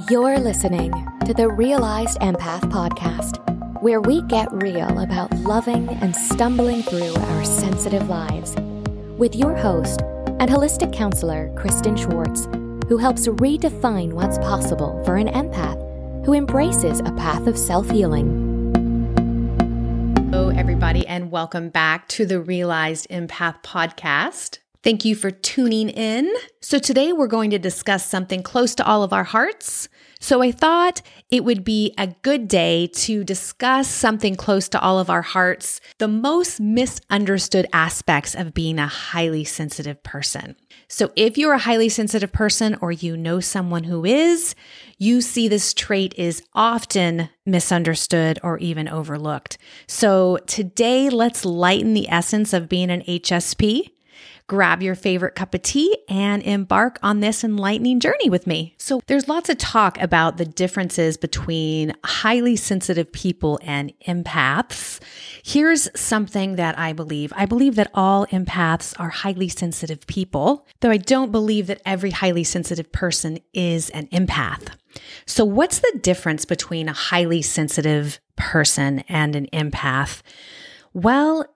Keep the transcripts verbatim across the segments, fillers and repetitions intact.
You're listening to the Realized Empath Podcast, where we get real about loving and stumbling through our sensitive lives, with your host and holistic counselor, Kristen Schwartz, who helps redefine what's possible for an empath who embraces a path of self-healing. Hello, everybody, and welcome back to the Realized Empath Podcast. Thank you for tuning in. So today we're going to discuss something close to all of our hearts. So I thought it would be a good day to discuss something close to all of our hearts, the most misunderstood aspects of being a highly sensitive person. So if you're a highly sensitive person or you know someone who is, you see this trait is often misunderstood or even overlooked. So today, let's lighten the essence of being an H S P. Grab your favorite cup of tea and embark on this enlightening journey with me. So there's lots of talk about the differences between highly sensitive people and empaths. Here's something that I believe. I believe that all empaths are highly sensitive people, though I don't believe that every highly sensitive person is an empath. So what's the difference between a highly sensitive person and an empath? Well,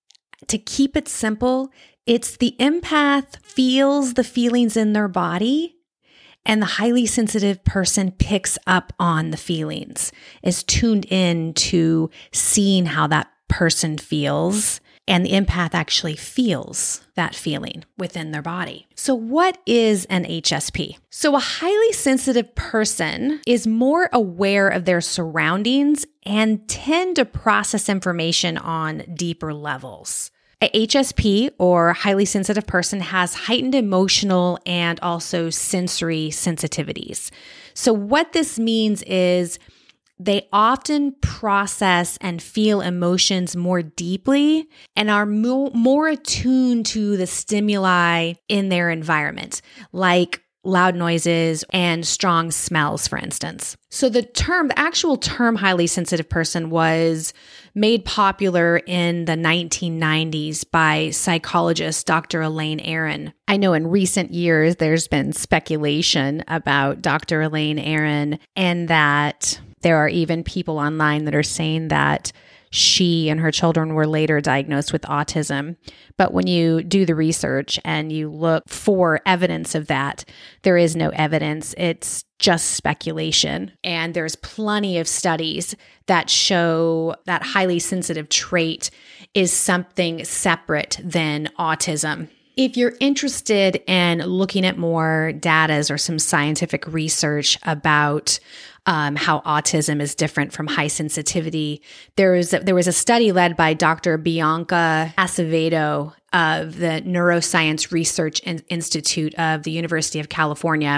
to keep it simple, it's the empath feels the feelings in their body, and the highly sensitive person picks up on the feelings, is tuned in to seeing how that person feels, and the empath actually feels that feeling within their body. So what is an H S P? So a highly sensitive person is more aware of their surroundings and tend to process information on deeper levels. A H S P, or highly sensitive person, has heightened emotional and also sensory sensitivities. So what this means is they often process and feel emotions more deeply and are mo- more attuned to the stimuli in their environment, like loud noises and strong smells, for instance. So the term, the actual term highly sensitive person was made popular in the nineteen nineties by psychologist Doctor Elaine Aron. I know in recent years, there's been speculation about Doctor Elaine Aron, and that there are even people online that are saying that she and her children were later diagnosed with autism. But when you do the research and you look for evidence of that, there is no evidence. It's just speculation. And there's plenty of studies that show that highly sensitive trait is something separate than autism. If you're interested in looking at more data or some scientific research about um, how autism is different from high sensitivity, there was a, there was a study led by Doctor Bianca Acevedo of the Neuroscience Research Institute of the University of California.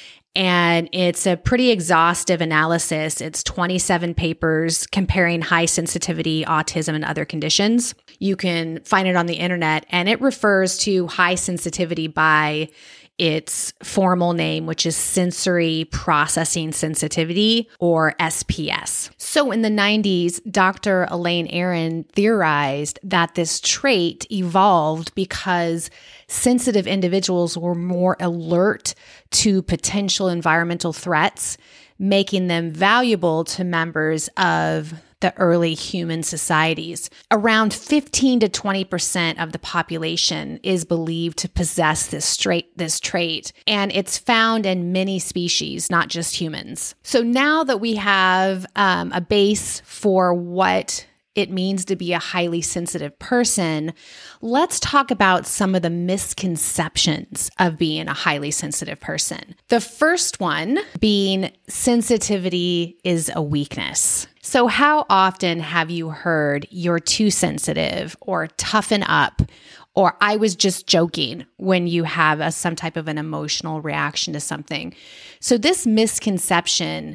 And it's a pretty exhaustive analysis. It's twenty-seven papers comparing high sensitivity, autism, and other conditions. You can find it on the internet, and it refers to high sensitivity by its formal name, which is sensory processing sensitivity, or S P S. So in the nineties, Doctor Elaine Aron theorized that this trait evolved because sensitive individuals were more alert to potential environmental threats, making them valuable to members of the early human societies. Around fifteen to twenty percent of the population is believed to possess this trait, this trait, and it's found in many species, not just humans. So now that we have um, a base for what it means to be a highly sensitive person, let's talk about some of the misconceptions of being a highly sensitive person. The first one being sensitivity is a weakness. So how often have you heard you're too sensitive, or toughen up, or I was just joking when you have a, some type of an emotional reaction to something? So this misconception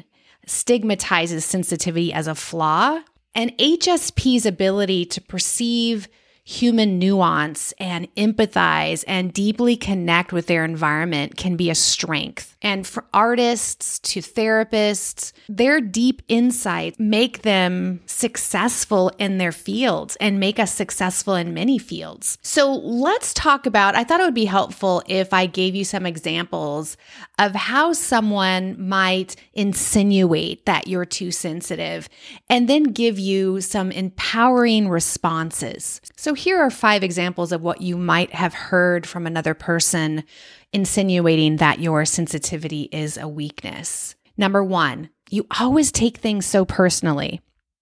stigmatizes sensitivity as a flaw, and H S P's ability to perceive human nuance and empathize and deeply connect with their environment can be a strength. And for artists to therapists, their deep insights make them successful in their fields and make us successful in many fields. So let's talk about, I thought it would be helpful if I gave you some examples of how someone might insinuate that you're too sensitive and then give you some empowering responses. So here are five examples of what you might have heard from another person insinuating that your sensitivity is a weakness. Number one, you always take things so personally.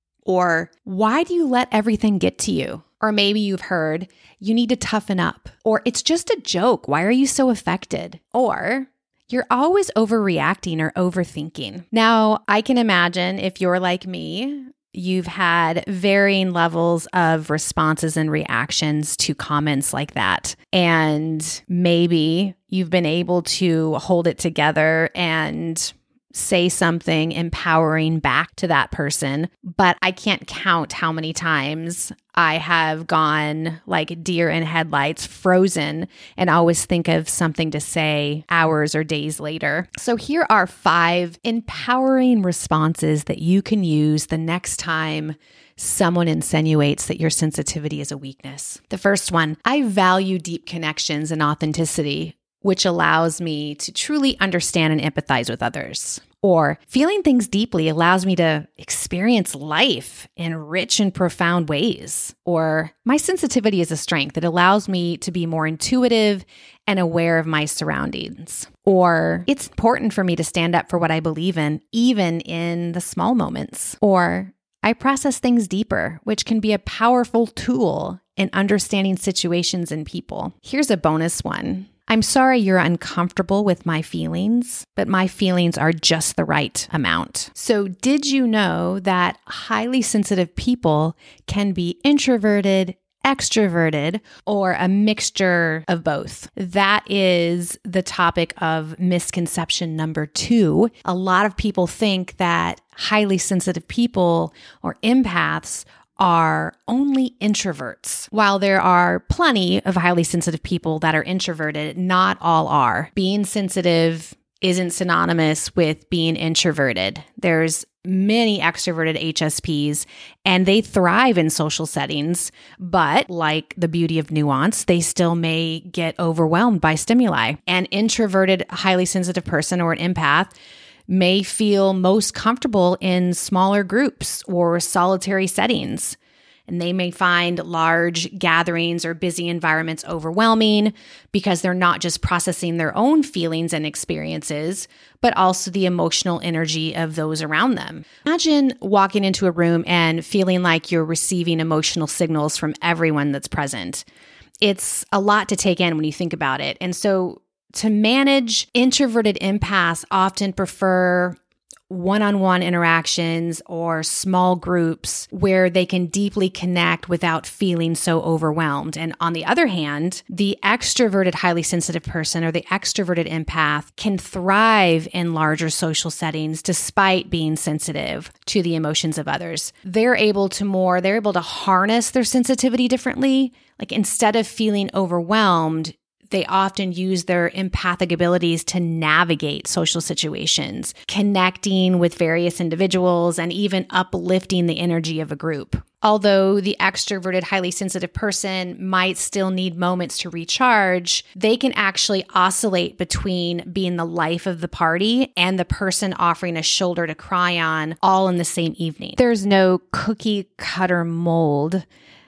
Or, why do you let everything get to you? Or maybe you've heard, you need to toughen up. Or, it's just a joke. Why are you so affected? Or, you're always overreacting or overthinking. Now, I can imagine if you're like me, you've had varying levels of responses and reactions to comments like that. And maybe you've been able to hold it together and say something empowering back to that person. But I can't count how many times I have gone like deer in headlights, frozen, and always think of something to say hours or days later. So here are five empowering responses that you can use the next time someone insinuates that your sensitivity is a weakness. The first one, I value deep connections and authenticity, which allows me to truly understand and empathize with others. Or, feeling things deeply allows me to experience life in rich and profound ways. Or, my sensitivity is a strength. It allows me to be more intuitive and aware of my surroundings. Or, it's important for me to stand up for what I believe in, even in the small moments. Or, I process things deeper, which can be a powerful tool in understanding situations and people. Here's a bonus one. I'm sorry you're uncomfortable with my feelings, but my feelings are just the right amount. So did you know that highly sensitive people can be introverted, extroverted, or a mixture of both? That is the topic of misconception number two. A lot of people think that highly sensitive people or empaths are only introverts. While there are plenty of highly sensitive people that are introverted, not all are. Being sensitive isn't synonymous with being introverted. There's many extroverted H S Ps and they thrive in social settings, but like the beauty of nuance, they still may get overwhelmed by stimuli. An introverted, highly sensitive person or an empath may feel most comfortable in smaller groups or solitary settings. And they may find large gatherings or busy environments overwhelming because they're not just processing their own feelings and experiences, but also the emotional energy of those around them. Imagine walking into a room and feeling like you're receiving emotional signals from everyone that's present. It's a lot to take in when you think about it. And so to manage, introverted empaths often prefer one-on-one interactions or small groups where they can deeply connect without feeling so overwhelmed. And on the other hand, the extroverted, highly sensitive person or the extroverted empath can thrive in larger social settings despite being sensitive to the emotions of others. They're able to more, they're able to harness their sensitivity differently. Like instead of feeling overwhelmed, they often use their empathic abilities to navigate social situations, connecting with various individuals, and even uplifting the energy of a group. Although the extroverted, highly sensitive person might still need moments to recharge, they can actually oscillate between being the life of the party and the person offering a shoulder to cry on all in the same evening. There's no cookie cutter mold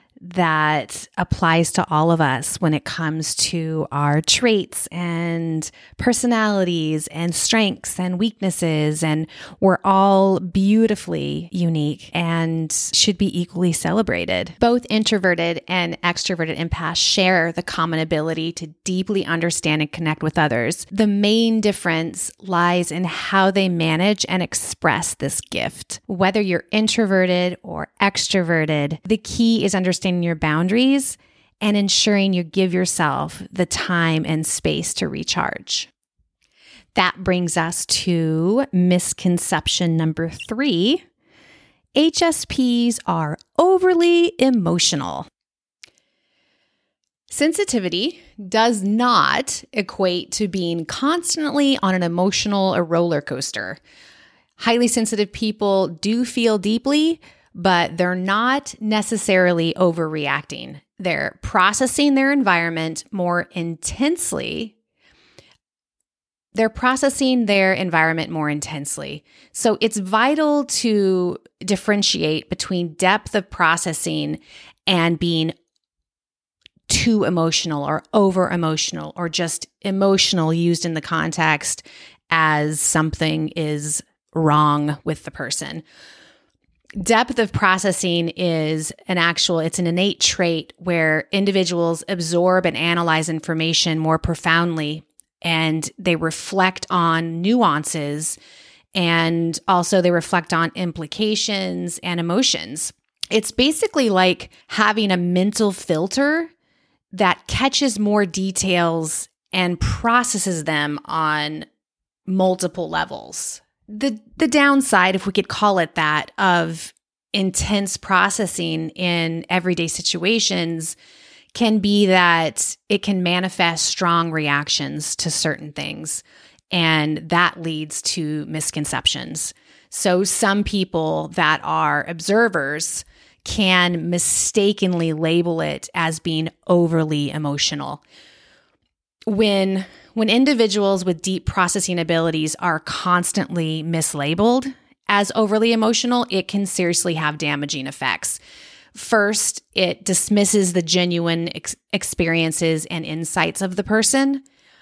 that applies to all of us when it comes to our traits and personalities and strengths and weaknesses. And we're all beautifully unique and should be equally celebrated. Both introverted and extroverted empaths share the common ability to deeply understand and connect with others. The main difference lies in how they manage and express this gift. Whether you're introverted or extroverted, the key is understanding your boundaries and ensuring you give yourself the time and space to recharge. That brings us to misconception number three. H S Ps are overly emotional. Sensitivity does not equate to being constantly on an emotional or roller coaster. Highly sensitive people do feel deeply, but they're not necessarily overreacting. They're processing their environment more intensely. They're processing their environment more intensely. So it's vital to differentiate between depth of processing and being too emotional or over emotional or just emotional used in the context as something is wrong with the person. Depth of processing is an actual, it's an innate trait where individuals absorb and analyze information more profoundly, and they reflect on nuances, and also they reflect on implications and emotions. It's basically like having a mental filter that catches more details and processes them on multiple levels. The the downside, if we could call it that, of intense processing in everyday situations can be that it can manifest strong reactions to certain things, and that leads to misconceptions. So some people that are observers can mistakenly label it as being overly emotional. When when individuals with deep processing abilities are constantly mislabeled as overly emotional, it can seriously have damaging effects. First, it dismisses the genuine ex- experiences and insights of the person.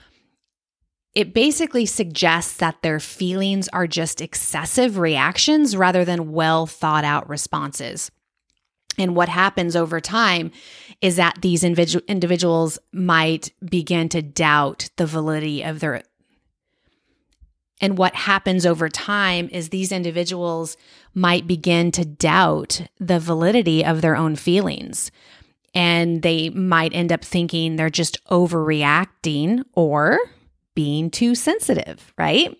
It basically suggests that their feelings are just excessive reactions rather than well thought out responses. And what happens over time is that these individu- individuals might begin to doubt the validity of their. And what happens over time is these individuals might begin to doubt the validity of their own feelings. And they might end up thinking they're just overreacting or being too sensitive, right?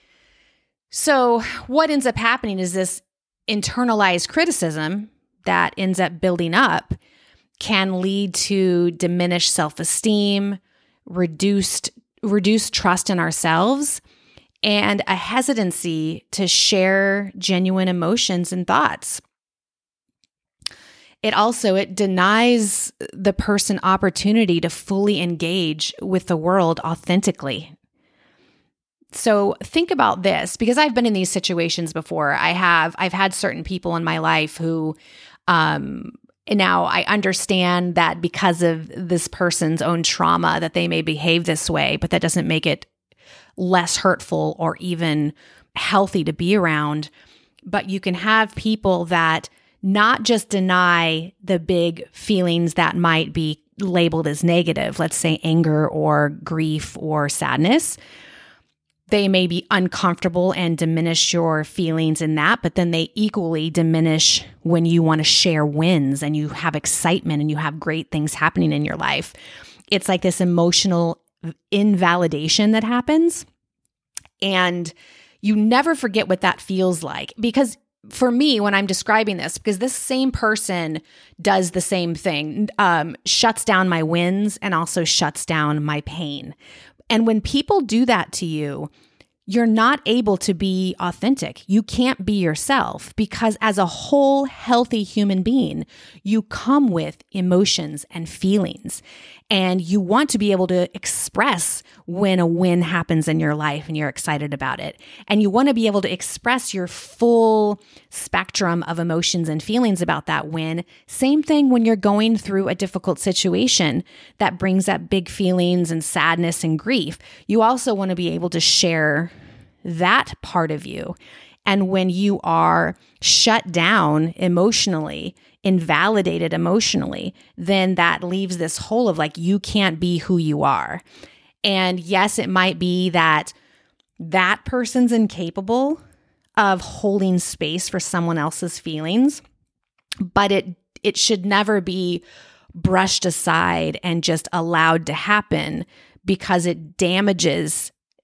So what ends up happening is this internalized criticism that ends up building up can lead to diminished self-esteem, reduced reduced trust in ourselves, and a hesitancy to share genuine emotions and thoughts. It also, it denies the person opportunity to fully engage with the world authentically. So think about this, because I've been in these situations before. I have, I've had certain people in my life who, um, now I understand that because of this person's own trauma that they may behave this way, but that doesn't make it less hurtful or even healthy to be around. But you can have people that not just deny the big feelings that might be labeled as negative, let's say anger or grief or sadness. They may be uncomfortable and diminish your feelings in that, but then they equally diminish when you want to share wins and you have excitement and you have great things happening in your life. It's like this emotional invalidation that happens. And you never forget what that feels like. Because for me, when I'm describing this, because this same person does the same thing, um, shuts down my wins and also shuts down my pain. And when people do that to you, you're not able to be authentic. You can't be yourself, because as a whole healthy human being, you come with emotions and feelings, and you want to be able to express when a win happens in your life and you're excited about it. And you want to be able to express your full spectrum of emotions and feelings about that win. Same thing when you're going through a difficult situation that brings up big feelings and sadness and grief. You also want to be able to share that part of you. And when you are shut down emotionally, invalidated emotionally, then that leaves this hole of like, you can't be who you are. And yes, it might be that that person's incapable of holding space for someone else's feelings, but it it should never be brushed aside and just allowed to happen, because it damages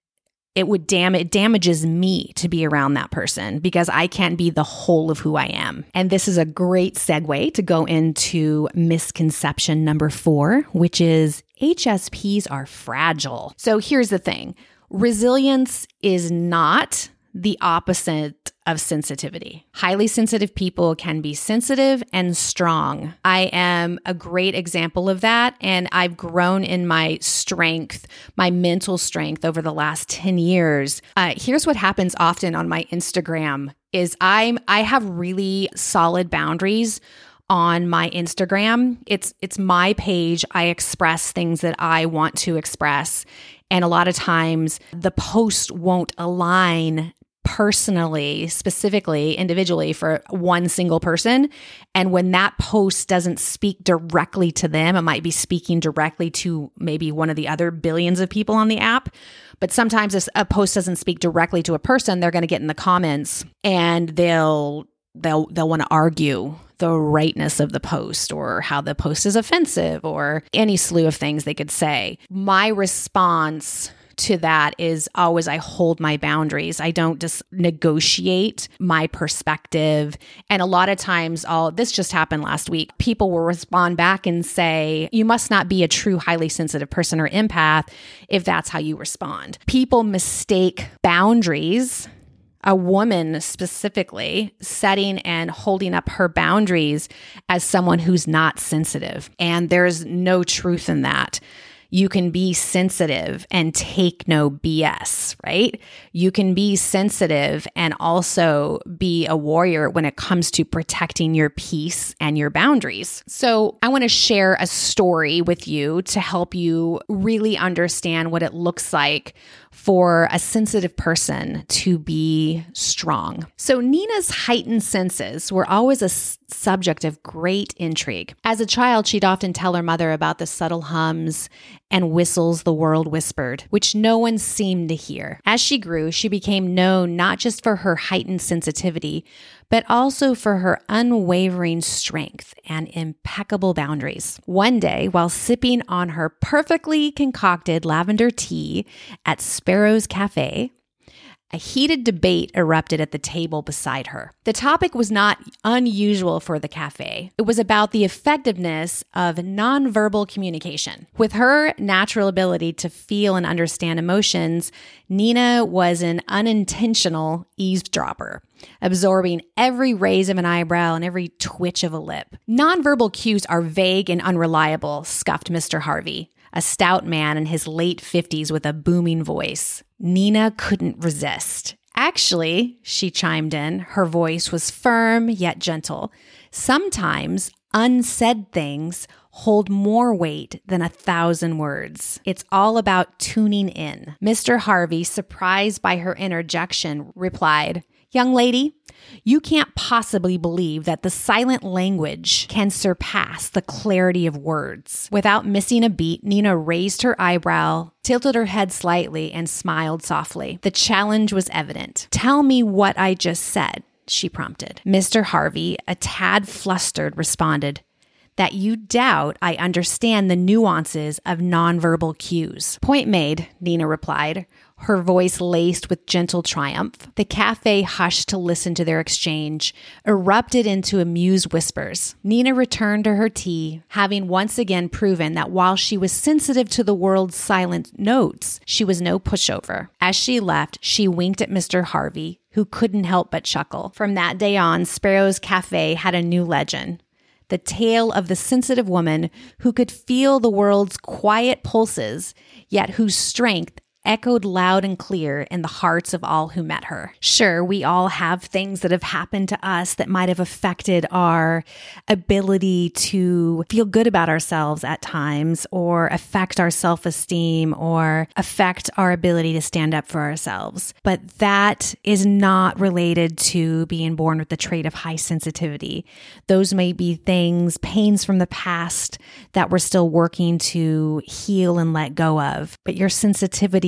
it would dam it damages me to be around that person because I can't be the whole of who I am. And this is a great segue to go into misconception number four, which is H S Ps are fragile. So here's the thing. Resilience is not the opposite of sensitivity. Highly sensitive people can be sensitive and strong. I am a great example of that, and I've grown in my strength, my mental strength over the last ten years. Uh, here's what happens often on my Instagram is I'm I have really solid boundaries on my Instagram. It's it's my page. I express things that I want to express. And a lot of times the post won't align personally, specifically, individually for one single person. And when that post doesn't speak directly to them, it might be speaking directly to maybe one of the other billions of people on the app. But sometimes if a post doesn't speak directly to a person, they're going to get in the comments and they'll they'll they'll want to argue the rightness of the post or how the post is offensive or any slew of things they could say. My response to that is always I hold my boundaries. I don't just negotiate my perspective. And a lot of times, all this just happened last week, people will respond back and say, you must not be a true highly sensitive person or empath if that's how you respond. People mistake boundaries, a woman specifically, setting and holding up her boundaries as someone who's not sensitive. And there's no truth in that. You can be sensitive and take no B S, right? You can be sensitive and also be a warrior when it comes to protecting your peace and your boundaries. So I want to share a story with you to help you really understand what it looks like for a sensitive person to be strong. So Nina's heightened senses were always a s- subject of great intrigue. As a child, she'd often tell her mother about the subtle hums and whistles the world whispered, which no one seemed to hear. As she grew, she became known not just for her heightened sensitivity, but also for her unwavering strength and impeccable boundaries. One day, while sipping on her perfectly concocted lavender tea at Sparrow's Cafe, a heated debate erupted at the table beside her. The topic was not unusual for the cafe. It was about the effectiveness of nonverbal communication. With her natural ability to feel and understand emotions, Nina was an unintentional eavesdropper, absorbing every raise of an eyebrow and every twitch of a lip. Nonverbal cues are vague and unreliable, scoffed Mister Harvey, a stout man in his late fifties with a booming voice. Nina couldn't resist. Actually, she chimed in, her voice was firm yet gentle. Sometimes unsaid things hold more weight than a thousand words. It's all about tuning in. Mister Harvey, surprised by her interjection, replied, "Young lady, you can't possibly believe that the silent language can surpass the clarity of words." Without missing a beat, Nina raised her eyebrow, tilted her head slightly, and smiled softly. The challenge was evident. "Tell me what I just said," she prompted. Mister Harvey, a tad flustered, responded, "That you doubt I understand the nuances of nonverbal cues." "Point made," Nina replied, her voice laced with gentle triumph. The cafe hushed to listen to their exchange, erupted into amused whispers. Nina returned to her tea, having once again proven that while she was sensitive to the world's silent notes, she was no pushover. As she left, she winked at Mister Harvey, who couldn't help but chuckle. From that day on, Sparrow's Cafe had a new legend. The tale of the sensitive woman who could feel the world's quiet pulses, yet whose strength echoed loud and clear in the hearts of all who met her. Sure, we all have things that have happened to us that might have affected our ability to feel good about ourselves at times, or affect our self-esteem, or affect our ability to stand up for ourselves. But that is not related to being born with the trait of high sensitivity. Those may be things, pains from the past that we're still working to heal and let go of. But your sensitivity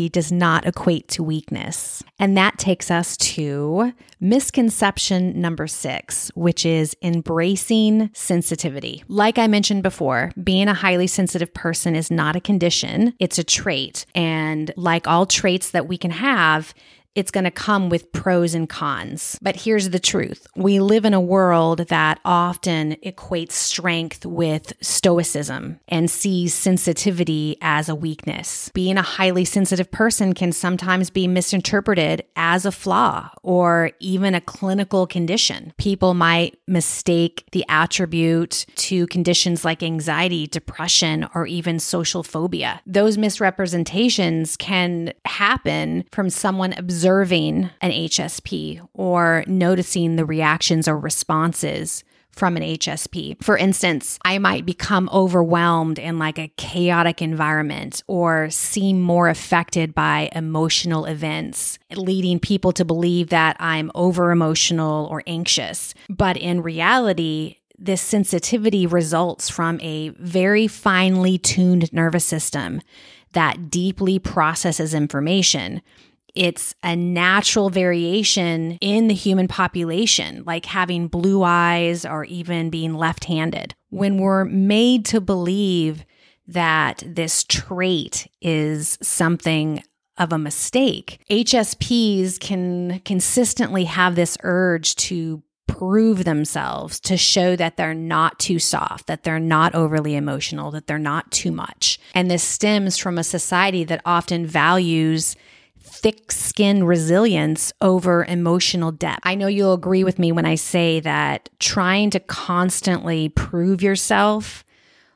sensitivity does not equate to weakness. And that takes us to misconception number six, which is embracing sensitivity. Like I mentioned before, being a highly sensitive person is not a condition, it's a trait. And like all traits that we can have, it's going to come with pros and cons. But here's the truth. We live in a world that often equates strength with stoicism and sees sensitivity as a weakness. Being a highly sensitive person can sometimes be misinterpreted as a flaw or even a clinical condition. People might mistake the attribute to conditions like anxiety, depression, or even social phobia. Those misrepresentations can happen from someone observing observing an H S P or noticing the reactions or responses from an H S P. For instance, I might become overwhelmed in like a chaotic environment or seem more affected by emotional events, leading people to believe that I'm over emotional or anxious. But in reality, this sensitivity results from a very finely tuned nervous system that deeply processes information. It's a natural variation in the human population, like having blue eyes or even being left-handed. When we're made to believe that this trait is something of a mistake, H S Ps can consistently have this urge to prove themselves, to show that they're not too soft, that they're not overly emotional, that they're not too much. And this stems from a society that often values thick-skin resilience over emotional depth. I know you'll agree with me when I say that trying to constantly prove yourself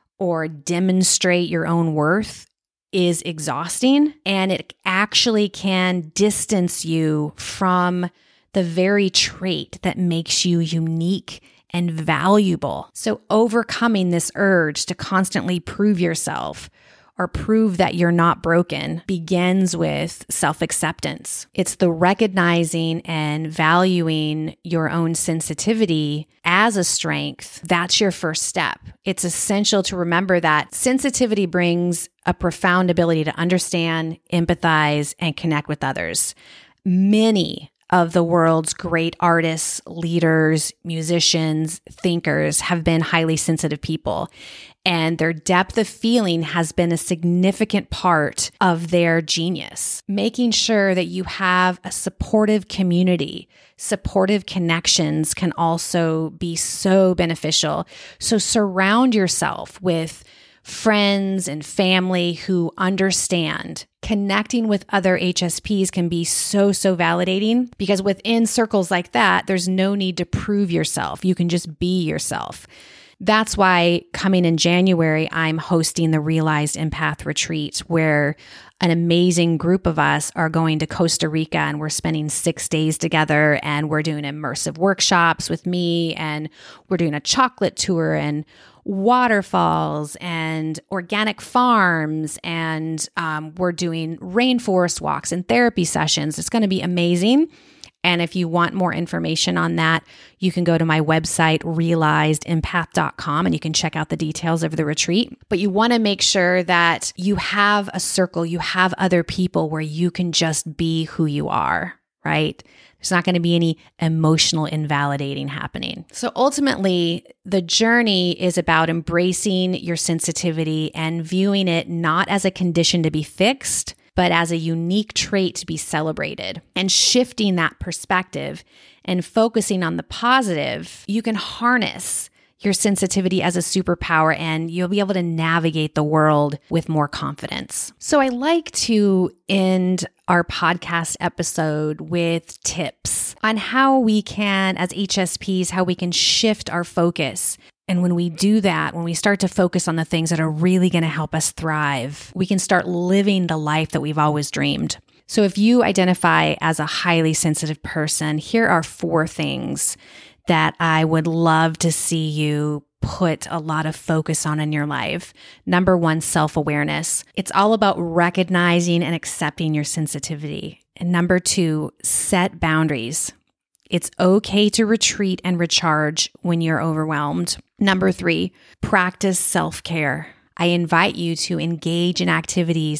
or demonstrate your own worth is exhausting, and it actually can distance you from the very trait that makes you unique and valuable. So overcoming this urge to constantly prove yourself or prove that you're not broken begins with self-acceptance. It's the recognizing and valuing your own sensitivity as a strength. That's your first step. It's essential to remember that sensitivity brings a profound ability to understand, empathize, and connect with others. Many of the world's great artists, leaders, musicians, thinkers have been highly sensitive people. And their depth of feeling has been a significant part of their genius. Making sure that you have a supportive community, supportive connections can also be so beneficial. So surround yourself with friends and family who understand. Connecting with other H S Ps can be so, so validating because within circles like that, there's no need to prove yourself. You can just be yourself. That's why coming in January, I'm hosting the Realized Empath Retreat, where an amazing group of us are going to Costa Rica and we're spending six days together and we're doing immersive workshops with me and we're doing a chocolate tour and waterfalls and organic farms and um, we're doing rainforest walks and therapy sessions. It's going to be amazing. And if you want more information on that, you can go to my website, realized empath dot com, and you can check out the details of the retreat. But you want to make sure that you have a circle, you have other people where you can just be who you are, right? There's not going to be any emotional invalidating happening. So ultimately, the journey is about embracing your sensitivity and viewing it not as a condition to be fixed, but as a unique trait to be celebrated. And shifting that perspective and focusing on the positive, you can harness your sensitivity as a superpower and you'll be able to navigate the world with more confidence. So I like to end our podcast episode with tips on how we can, as H S Ps, how we can shift our focus. And when we do that, when we start to focus on the things that are really going to help us thrive, we can start living the life that we've always dreamed. So if you identify as a highly sensitive person, here are four things that I would love to see you put a lot of focus on in your life. Number one, self-awareness. It's all about recognizing and accepting your sensitivity. And number two, set boundaries. It's okay to retreat and recharge when you're overwhelmed. Number three, practice self-care. I invite you to engage in activities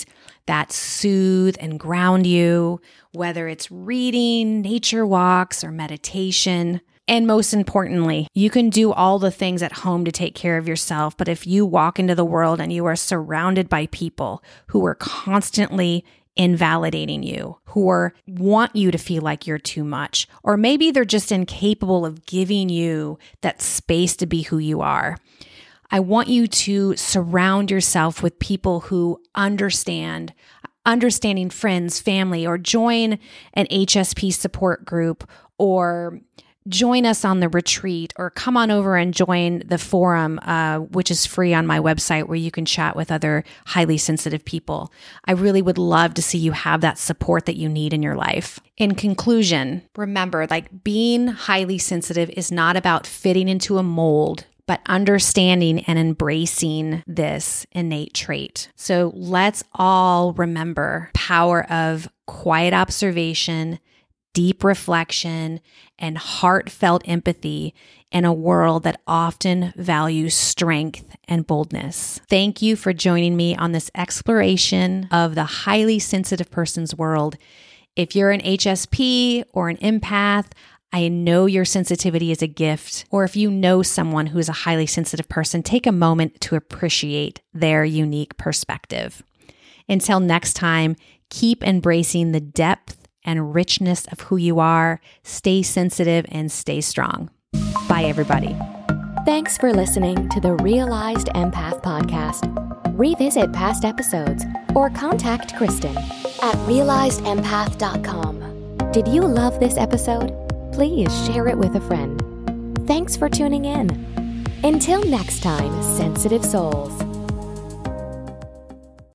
that soothe and ground you, whether it's reading, nature walks, or meditation. And most importantly, you can do all the things at home to take care of yourself. But if you walk into the world and you are surrounded by people who are constantly invalidating you, who are want you to feel like you're too much, or maybe they're just incapable of giving you that space to be who you are, I want you to surround yourself with people who understand, understanding friends, family, or join an H S P support group, or join us on the retreat, or come on over and join the forum, uh, which is free on my website, where you can chat with other highly sensitive people. I really would love to see you have that support that you need in your life. In conclusion, remember, like, being highly sensitive is not about fitting into a mold, but understanding and embracing this innate trait. So let's all remember the power of quiet observation, deep reflection, and heartfelt empathy in a world that often values strength and boldness. Thank you for joining me on this exploration of the highly sensitive person's world. If you're an H S P or an empath, I know your sensitivity is a gift. Or if you know someone who is a highly sensitive person, take a moment to appreciate their unique perspective. Until next time, keep embracing the depth and richness of who you are. Stay sensitive and stay strong. Bye, everybody. Thanks for listening to the Realized Empath podcast. Revisit past episodes or contact Kristen at realized empath dot com. Did you love this episode? Please share it with a friend. Thanks for tuning in. Until next time, sensitive souls.